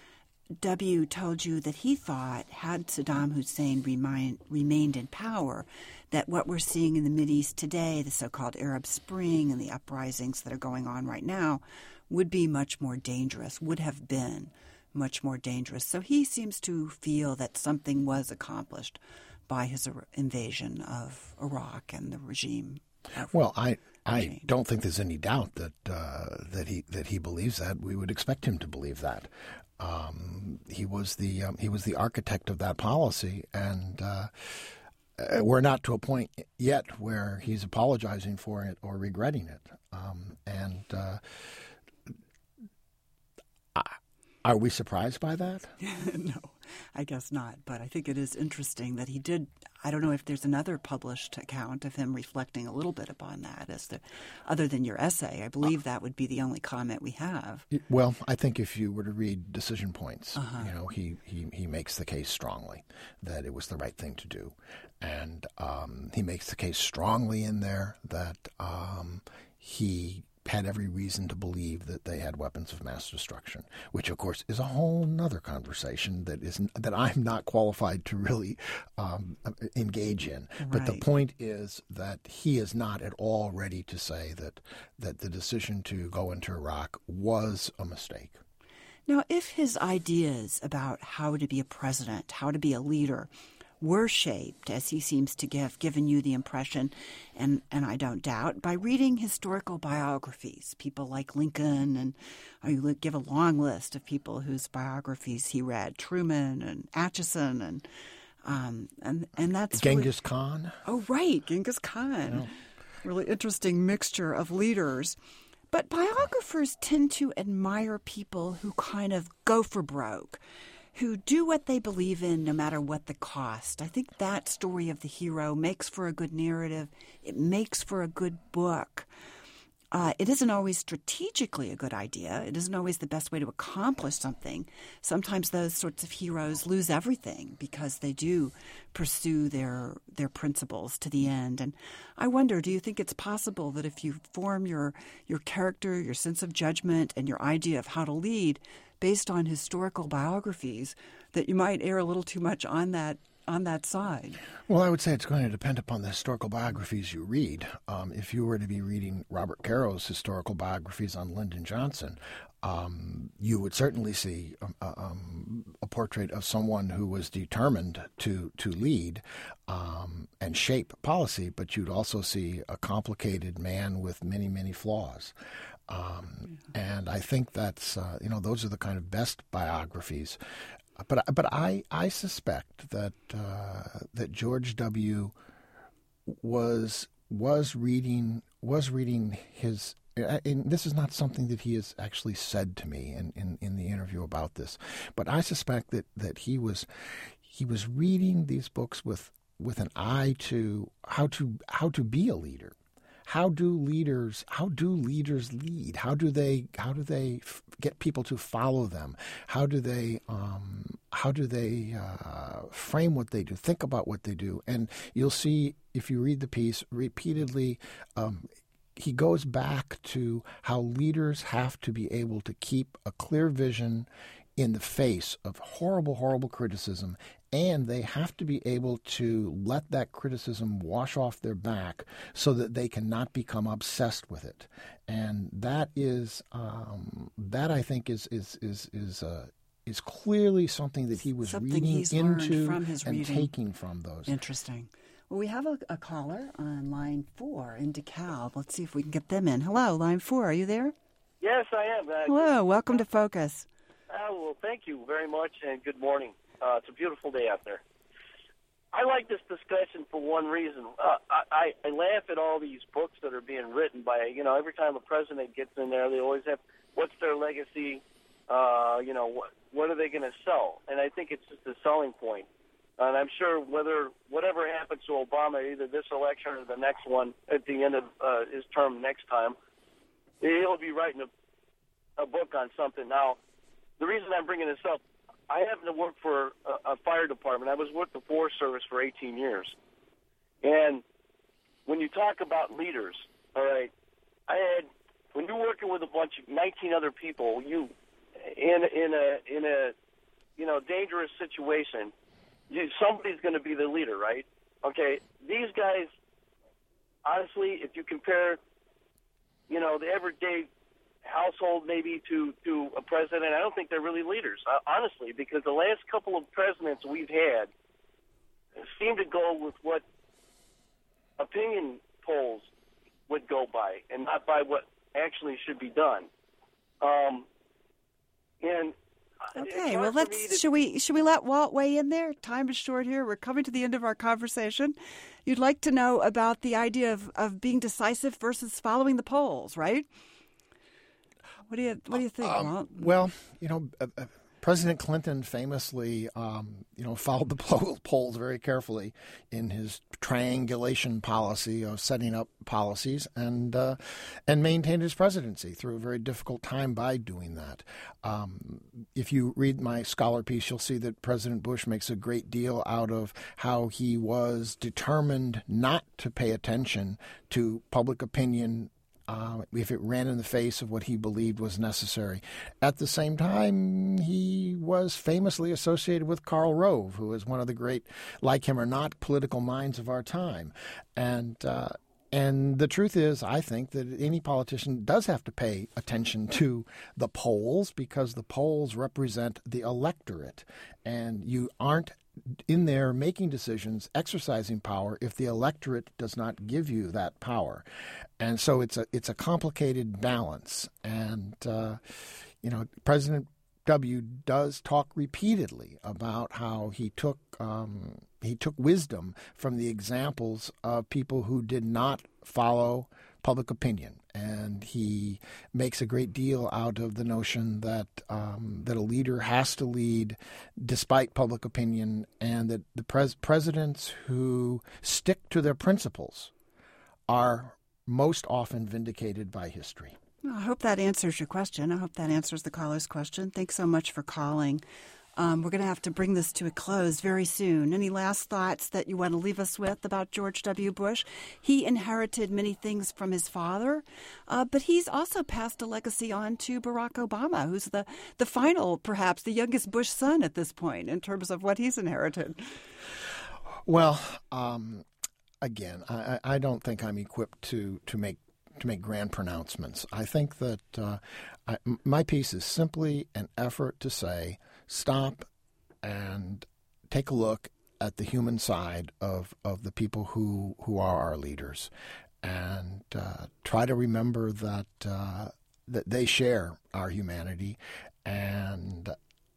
B: W. told you that he thought, had Saddam Hussein remain, remained in power, that what we're seeing in the Mideast today, the so-called Arab Spring and the uprisings that are going on right now, would be much more dangerous, would have been much more dangerous. So he seems to feel that something was accomplished by his invasion of Iraq and the regime.
C: Well, I I don't think there's any doubt that uh, that he that he believes that. We would expect him to believe that. Um, he was the um, he was the architect of that policy, and uh, we're not to a point yet where he's apologizing for it or regretting it. Um, and uh, are we surprised by that?
B: No, I guess not. But I think it is interesting that he did. I don't know if there's another published account of him reflecting a little bit upon that, as the, other than your essay. I believe that would be the only comment we have.
C: Well, I think if you were to read Decision Points,
B: uh-huh.
C: you know, he, he, he makes the case strongly that it was the right thing to do. And um, he makes the case strongly in there that um, he had every reason to believe that they had weapons of mass destruction, which, of course, is a whole other conversation that is that I'm not qualified to really um, engage in.
B: Right.
C: But the point is that he is not at all ready to say that that the decision to go into Iraq was a mistake.
B: Now, if his ideas about how to be a president, how to be a leader, were shaped, as he seems to have given you the impression, and, and I don't doubt, by reading historical biographies, people like Lincoln, and or you give a long list of people whose biographies he read, Truman and Atchison, and um, and and that's
C: Genghis
B: really,
C: Khan.
B: Oh, right, Genghis Khan. Yeah. Really interesting mixture of leaders. But biographers tend to admire people who kind of go for broke, who do what they believe in no matter what the cost. I think that story of the hero makes for a good narrative. It makes for a good book. Uh, it isn't always strategically a good idea. It isn't always the best way to accomplish something. Sometimes those sorts of heroes lose everything because they do pursue their their principles to the end. And I wonder, do you think it's possible that if you form your your character, your sense of judgment, and your idea of how to lead based on historical biographies, that you might err a little too much on that on that side?
C: Well, I would say it's going to depend upon the historical biographies you read. Um, if you were to be reading Robert Caro's historical biographies on Lyndon Johnson, um, you would certainly see um, um, a portrait of someone who was determined to to lead um, and shape policy, but you'd also see a complicated man with many, many flaws. Um, and I think that's, uh, you know, those are the kind of best biographies. But but I, I suspect that uh, that George W. was was reading was reading his. And this is not something that he has actually said to me in, in, in the interview about this, but I suspect that, that he was he was reading these books with with an eye to how to how to be a leader. How do leaders how do leaders lead? How do they how do they f- get people to follow them? How do they um, how do they uh, frame what they do? Think about what they do, and you'll see if you read the piece repeatedly. Um, he goes back to how leaders have to be able to keep a clear vision in the face of horrible, horrible criticism, and they have to be able to let that criticism wash off their back so that they cannot become obsessed with it. And that is, um, that I think is is is is uh, is clearly something that he was
B: something
C: reading
B: he's
C: into
B: from his
C: and
B: reading.
C: taking from those.
B: Interesting. Well, we have a, a caller on line four in DeKalb. Let's see if we can get them in. Hello, line four. Are you there?
G: Yes, I am. Uh,
B: Hello. Welcome to Focus.
G: Uh, well, thank you very much, and good morning. Uh, it's a beautiful day out there. I like this discussion for one reason. Uh, I, I laugh at all these books that are being written by, you know, every time a president gets in there, they always have, what's their legacy? Uh, you know, what, what are they going to sell? And I think it's just a selling point. And I'm sure whether whatever happens to Obama, either this election or the next one at the end of uh, his term next time, he'll be writing a, a book on something. Now, the reason I'm bringing this up, I happen to work for a, a fire department. I was with the Forest Service for eighteen years. And when you talk about leaders, all right, I had, when you're working with a bunch of nineteen other people, you, in, in a, in a, you know, dangerous situation, you, somebody's going to be the leader, right? Okay, these guys, honestly, if you compare, you know, the everyday household maybe to, to a president. I don't think they're really leaders, uh, honestly, because the last couple of presidents we've had seem to go with what opinion polls would go by and not by what actually should be done. Um, and
B: Okay, well, let's to... should we should we let Walt weigh in there? Time is short here. We're coming to the end of our conversation. You'd like to know about the idea of, of being decisive versus following the polls, right? What do you what do you think, um, Walt?
C: Well, you know, uh, uh, President Clinton famously, um, you know, followed the polls very carefully in his triangulation policy of setting up policies and uh, and maintained his presidency through a very difficult time by doing that. Um, if you read my scholar piece, you'll see that President Bush makes a great deal out of how he was determined not to pay attention to public opinion Uh, if it ran in the face of what he believed was necessary. At the same time, he was famously associated with Karl Rove, who is one of the great, like him or not, political minds of our time. And uh, and the truth is, I think that any politician does have to pay attention to the polls because the polls represent the electorate, and you aren't in there making decisions, exercising power if the electorate does not give you that power. And so it's a it's a complicated balance. And, uh, you know, President W. does talk repeatedly about how he took um, he took wisdom from the examples of people who did not follow public opinion. And he makes a great deal out of the notion that um, that a leader has to lead despite public opinion, and that the pres- presidents who stick to their principles are most often vindicated by history.
B: Well, I hope that answers your question. I hope that answers the caller's question. Thanks so much for calling. Um, we're going to have to bring this to a close very soon. Any last thoughts that you want to leave us with about George W. Bush? He inherited many things from his father, uh, but he's also passed a legacy on to Barack Obama, who's the, the final, perhaps, the youngest Bush son at this point in terms of what he's inherited.
C: Well, um, again, I, I don't think I'm equipped to, to make to make grand pronouncements. I think that uh, I, my piece is simply an effort to say, stop and take a look at the human side of, of the people who, who are our leaders, and uh, try to remember that uh, that they share our humanity. And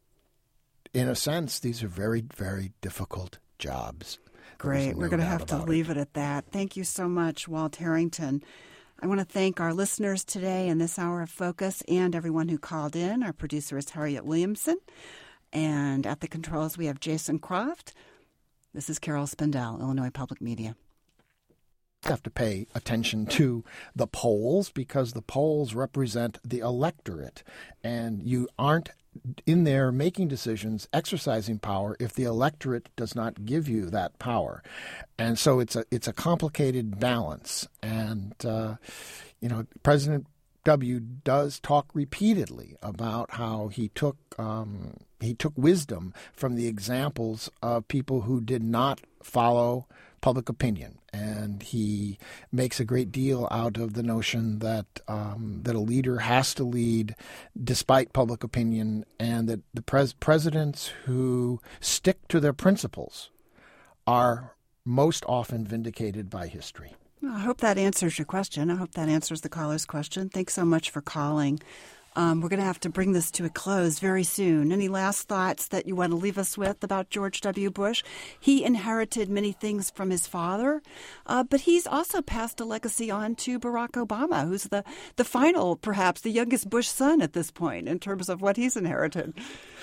C: in a sense, these are very, very difficult jobs.
B: Great. No We're going to have to leave it. it at that. Thank you so much, Walt Harrington. I want to thank our listeners today in this hour of Focus and everyone who called in. Our producer is Harriet Williamson. And at the controls, we have Jason Croft. This is Carol Spindell, Illinois Public Media.
C: You have to pay attention to the polls because the polls represent the electorate. And you aren't in there making decisions, exercising power if the electorate does not give you that power. And so it's a it's a complicated balance. And, uh, you know, President W. does talk repeatedly about how he took um, he took wisdom from the examples of people who did not follow public opinion, and he makes a great deal out of the notion that um, that a leader has to lead despite public opinion, and that the pres- presidents who stick to their principles are most often vindicated by history.
B: Well, I hope that answers your question. I hope that answers the caller's question. Thanks so much for calling. Um, we're going to have to bring this to a close very soon. Any last thoughts that you want to leave us with about George W. Bush? He inherited many things from his father, uh, but he's also passed a legacy on to Barack Obama, who's the, the final, perhaps, the youngest Bush son at this point in terms of what he's inherited.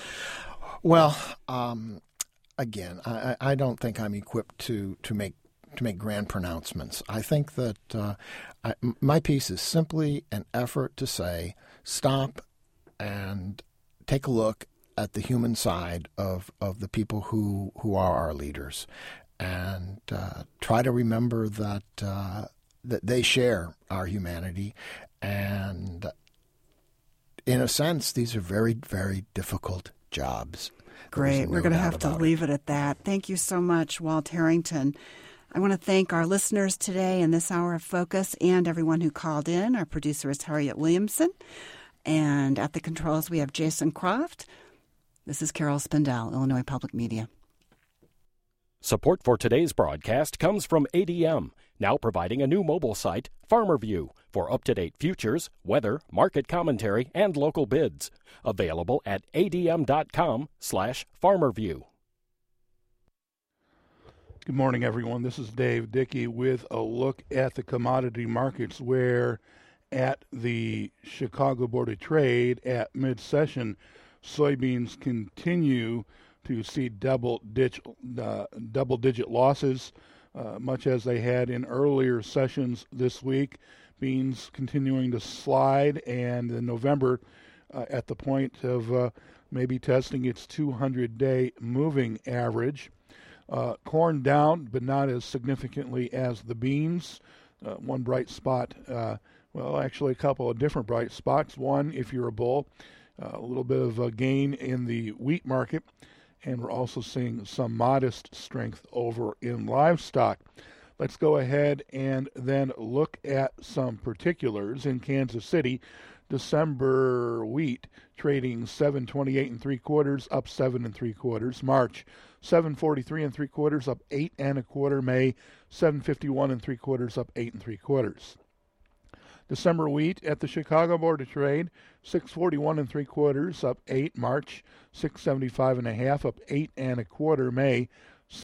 C: Well, um, again, I, I don't think I'm equipped to, to make to make grand pronouncements. I think that uh, I, my piece is simply an effort to say, stop and take a look at the human side of, of the people who, who are our leaders, and uh, try to remember that uh, that they share our humanity. And in a sense, these are very, very difficult jobs.
B: Great. No We're going to have to leave it. it at that. Thank you so much, Walt Harrington. I want to thank our listeners today in this hour of Focus and everyone who called in. Our producer is Harriet Williamson. And at the controls, we have Jason Croft. This is Carol Spindell, Illinois Public Media.
E: Support for today's broadcast comes from A D M, now providing a new mobile site, FarmerView, for up-to-date futures, weather, market commentary, and local bids. Available at adm.com slash farmerview.
H: Good morning, everyone. This is Dave Dickey with a look at the commodity markets, where at the Chicago Board of Trade at mid-session, soybeans continue to see double-digit, uh, double-digit losses, uh, much as they had in earlier sessions this week. Beans continuing to slide, and in November, uh, at the point of uh, maybe testing its two hundred day moving average. Uh, corn down, but not as significantly as the beans. Uh, one bright spot, uh, well, actually a couple of different bright spots. One, if you're a bull, uh, a little bit of a gain in the wheat market, and we're also seeing some modest strength over in livestock. Let's go ahead and then look at some particulars in Kansas City. December wheat trading seven twenty-eight and three quarters, up seven and three quarters. March seven forty-three and three quarters, up eight and a quarter. May seven fifty-one and three quarters, up eight and three quarters. December wheat at the Chicago Board of Trade six forty-one and three quarters, up eight. March six seventy-five and a half, up eight and a quarter. May